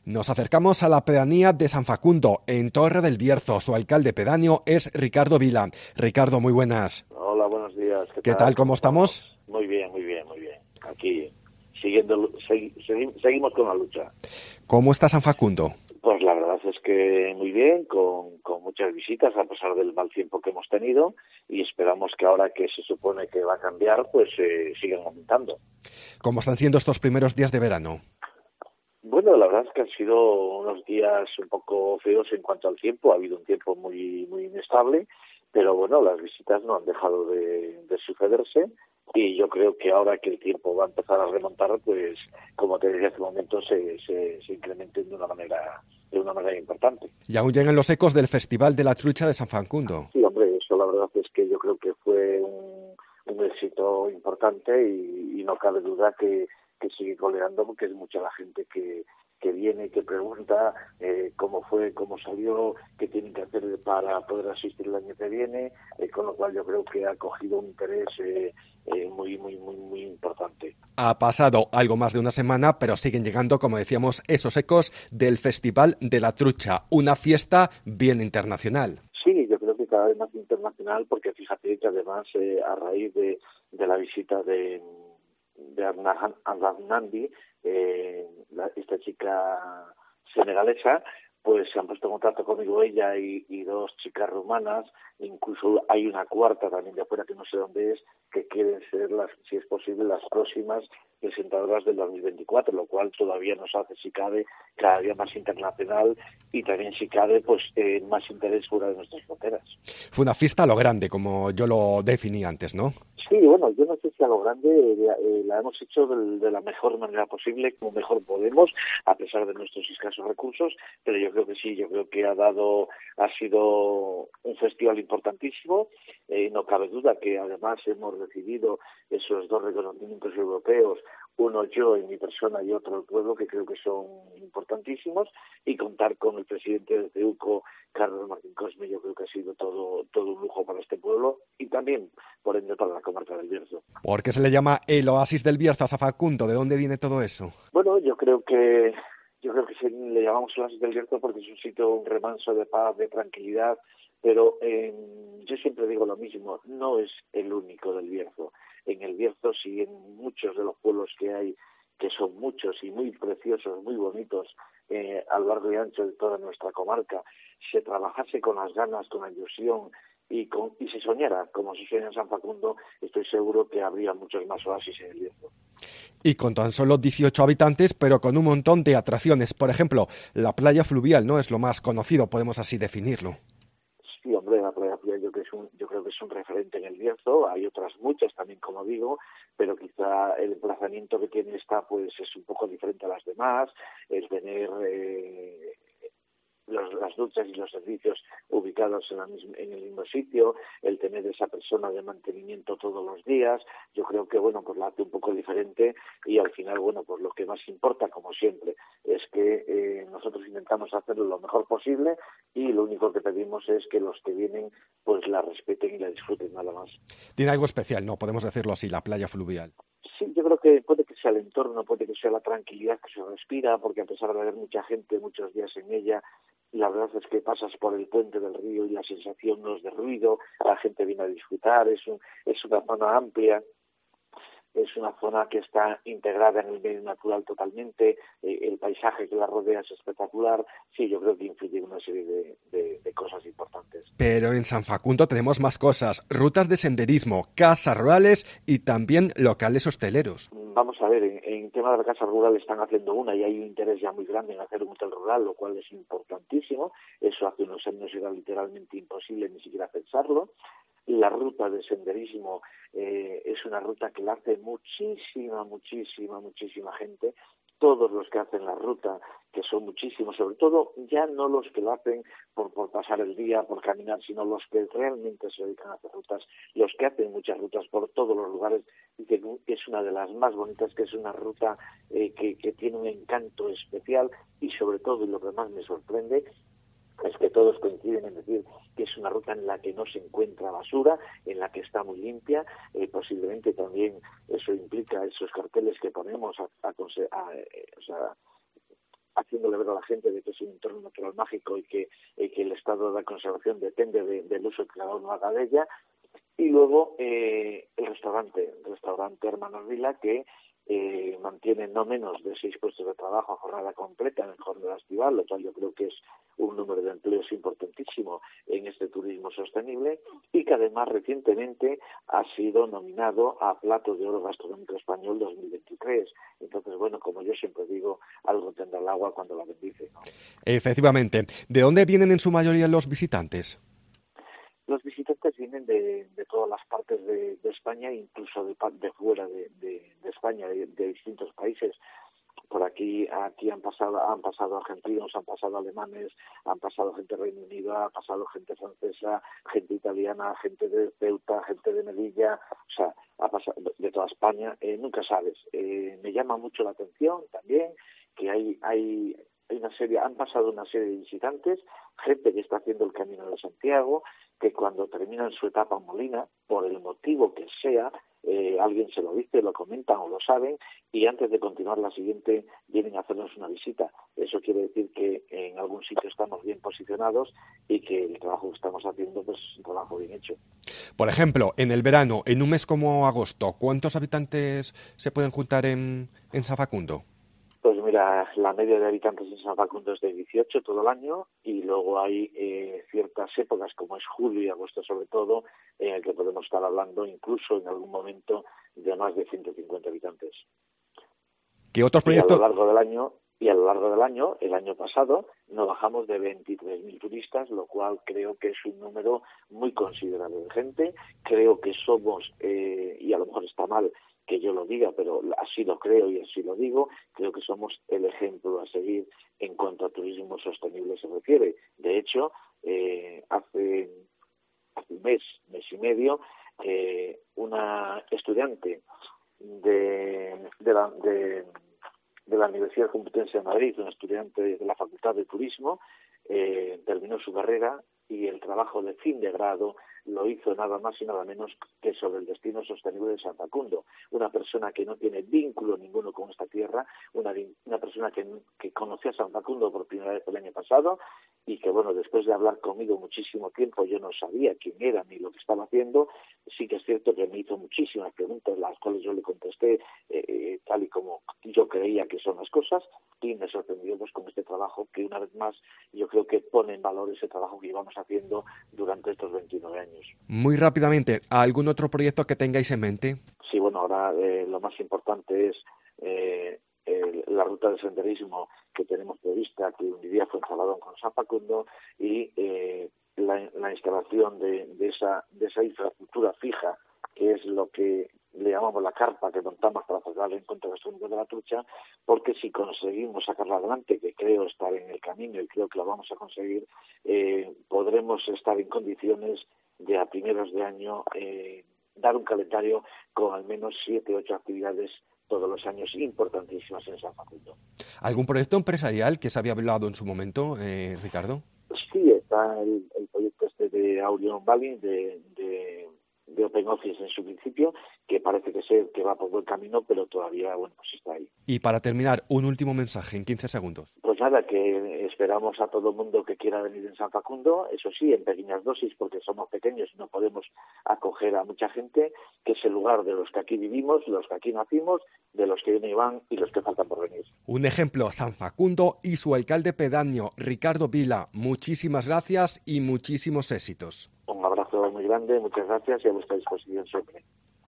Nos acercamos a la pedanía de San Facundo, en Torre del Bierzo. Su alcalde pedáneo es Ricardo Vila. Ricardo, muy buenas. Hola, buenos días. ¿Qué tal? ¿Cómo estamos? Muy bien, muy bien, muy bien. Aquí, seguimos con la lucha. ¿Cómo está San Facundo? Pues la verdad es que muy bien, con muchas visitas a pesar del mal tiempo que hemos tenido, y esperamos que ahora que se supone que va a cambiar, pues sigan aumentando. ¿Cómo están siendo estos primeros días de verano? Bueno, la verdad es que han sido unos días un poco feos en cuanto al tiempo. Ha habido un tiempo muy inestable, pero bueno, las visitas no han dejado de sucederse, y yo creo que ahora que el tiempo va a empezar a remontar, pues como te decía hace un momento, se incrementen de una manera importante. Y aún llegan los ecos del Festival de la Trucha de San Facundo. Sí, hombre, eso la verdad es que yo creo que fue un éxito importante, y no cabe duda que sigue coleando, porque es mucha la gente que viene, que pregunta cómo fue, cómo salió, qué tienen que hacer para poder asistir el año que viene, con lo cual yo creo que ha cogido un interés muy importante. Ha pasado algo más de una semana, pero siguen llegando, como decíamos, esos ecos del Festival de la Trucha, una fiesta bien internacional. Sí, yo creo que cada vez más internacional, porque fíjate que además a raíz de la visita de Nandi, esta chica senegalesa, pues se han puesto en contacto conmigo ella y dos chicas rumanas, incluso hay una cuarta también de afuera que no sé dónde es, que quieren ser, si es posible, las próximas presentadoras del 2024, lo cual todavía nos hace, si cabe, cada día más internacional, y también, si cabe, pues más interés fuera de nuestras fronteras. Fue una fiesta a lo grande, como yo lo definí antes, ¿no? Sí, bueno, yo no sé si a lo grande la hemos hecho de la mejor manera posible, como mejor podemos, a pesar de nuestros escasos recursos, pero yo creo que sí, yo creo que ha sido un festival importantísimo. No cabe duda que además hemos recibido esos dos reconocimientos europeos, uno yo en mi persona y otro el pueblo, que creo que son importantísimos, y contar con el presidente de CEUCO, Carlos Martín Cosme, yo creo que ha sido todo un lujo para este pueblo, y también, por ende, para la comarca del Bierzo. ¿Por qué se le llama el oasis del Bierzo a San Facundo? ¿De dónde viene todo eso? Bueno, yo creo que le llamamos el oasis del Bierzo porque es un sitio, un remanso de paz, de tranquilidad, pero yo siempre digo lo mismo, no es el único del Bierzo. En el Bierzo, sí, en muchos de los pueblos que hay, que son muchos y muy preciosos, muy bonitos, a lo largo y ancho de toda nuestra comarca, se trabajase con las ganas, con la ilusión, y se soñara como se sueña en San Facundo, estoy seguro que habría muchos más oasis en el Bierzo. Y con tan solo 18 habitantes, pero con un montón de atracciones. Por ejemplo, la playa fluvial, ¿no? Es lo más conocido, podemos así definirlo. Sí, hombre, la playa fluvial yo creo que es un referente en el Bierzo. Hay otras muchas también, como digo, pero quizá el emplazamiento que tiene esta pues es un poco diferente a las demás. El tener las duchas y los servicios ubicados en el mismo sitio, el tener esa persona de mantenimiento todos los días, yo creo que, bueno, pues la hace un poco diferente, y al final, bueno, pues lo que más importa, como siempre, es que nosotros intentamos hacerlo lo mejor posible, y lo único que pedimos es que los que vienen pues la respeten y la disfruten, nada más. Tiene algo especial, ¿no? Podemos decirlo así, la playa fluvial. Sí, yo creo que puede que sea el entorno, puede que sea la tranquilidad que se respira, porque a pesar de haber mucha gente muchos días en ella, la verdad es que pasas por el puente del río y la sensación no es de ruido, la gente viene a disfrutar, es una zona amplia, es una zona que está integrada en el medio natural totalmente, el paisaje que la rodea es espectacular. Sí, yo creo que influye en una serie de cosas importantes. Pero en San Facundo tenemos más cosas, rutas de senderismo, casas rurales y también locales hosteleros. Vamos a ver, en tema de la casa rural están haciendo una, y hay un interés ya muy grande en hacer un hotel rural, lo cual es importantísimo. Eso hace unos años era literalmente imposible ni siquiera pensarlo. La ruta de senderismo es una ruta que la hace muchísima gente. Todos los que hacen la ruta, que son muchísimos, sobre todo ya no los que lo hacen por pasar el día, por caminar, sino los que realmente se dedican a hacer rutas, los que hacen muchas rutas por todos los lugares, dicen que es una de las más bonitas, que es una ruta que tiene un encanto especial, y sobre todo, y lo que más me sorprende, es que todos coinciden en decir que es una ruta en la que no se encuentra basura, en la que está muy limpia. Posiblemente también eso implica esos carteles que ponemos haciéndole ver a la gente de que es un entorno natural mágico y que el estado de conservación depende del uso que cada uno haga de ella. Y luego el restaurante Hermanos Vila, que mantiene no menos de 6 puestos de trabajo a jornada completa en el jornada estival, lo cual yo creo que es un número de empleos importantísimo en este turismo sostenible, y que además recientemente ha sido nominado a Plato de Oro Gastronómico Español 2023. Entonces, bueno, como yo siempre digo, algo tendrá el agua cuando la bendice, ¿no? Efectivamente. ¿De dónde vienen en su mayoría los visitantes? Los visitantes vienen de todas las partes de España, incluso de fuera de España, de distintos países. Por aquí han pasado argentinos, han pasado alemanes, han pasado gente de Reino Unido, ha pasado gente francesa, gente italiana, gente de Ceuta, gente de Melilla, o sea, ha pasado de toda España. Nunca sabes. Me llama mucho la atención también que hay han pasado una serie de visitantes, gente que está haciendo el Camino de Santiago, que cuando terminan su etapa en Molina, por el motivo que sea, alguien se lo dice, lo comentan o lo saben, y antes de continuar la siguiente vienen a hacernos una visita. Eso quiere decir que en algún sitio estamos bien posicionados y que el trabajo que estamos haciendo pues es un trabajo bien hecho. Por ejemplo, en el verano, en un mes como agosto, ¿cuántos habitantes se pueden juntar en San Facundo? Pues mira, la media de habitantes en San Facundo es de 18 todo el año, y luego hay ciertas épocas, como es julio y agosto sobre todo, en el que podemos estar hablando incluso en algún momento de más de 150 habitantes. ¿Qué otros proyectos? Y a lo largo del año, el año pasado, no bajamos de 23.000 turistas, lo cual creo que es un número muy considerable de gente. Creo que somos, y a lo mejor está mal que yo lo diga, pero así lo creo y así lo digo, creo que somos el ejemplo a seguir en cuanto a turismo sostenible se refiere. De hecho, hace un mes y medio, una estudiante de la Universidad Complutense de Madrid, una estudiante de la Facultad de Turismo, terminó su carrera y el trabajo de fin de grado lo hizo nada más y nada menos que sobre el destino sostenible de San Facundo. Una persona que no tiene vínculo ninguno con esta tierra, una persona que conoció a San Facundo por primera vez el año pasado y que, bueno, después de hablar conmigo muchísimo tiempo, yo no sabía quién era ni lo que estaba haciendo. Sí que es cierto que me hizo muchísimas preguntas, las cuales yo le contesté tal y como yo creía que son las cosas, y me sorprendió pues con este trabajo que, una vez más, yo creo que pone en valor ese trabajo que llevamos haciendo durante estos 29 años. Muy rápidamente, ¿algún otro proyecto que tengáis en mente? Sí, bueno, ahora lo más importante es la ruta de senderismo que tenemos prevista, que uniría Fuensalladón con San Facundo, y la instalación de esa infraestructura fija, que es lo que le llamamos la carpa que montamos para celebrar el encuentro gastronómico de la trucha, porque si conseguimos sacarla adelante, que creo estar en el camino y creo que lo vamos a conseguir, podremos estar en condiciones de a primeros de año dar un calendario con al menos 7 u 8 actividades todos los años importantísimas en San Facundo. ¿Algún proyecto empresarial que se había hablado en su momento, Ricardo? Sí, está el proyecto de Aurion Valley, de Open Office en su principio, que parece que va por buen camino, pero todavía, bueno, pues está ahí. Y para terminar, un último mensaje en 15 segundos. Pues nada, que esperamos a todo el mundo que quiera venir en San Facundo, eso sí, en pequeñas dosis, porque somos pequeños y no podemos acoger a mucha gente, que es el lugar de los que aquí vivimos, los que aquí nacimos, de los que vienen y van y los que faltan por venir. Un ejemplo, San Facundo y su alcalde pedáneo, Ricardo Vila. Muchísimas gracias y muchísimos éxitos. Un abrazo muy grande, muchas gracias y a vuestra disposición siempre.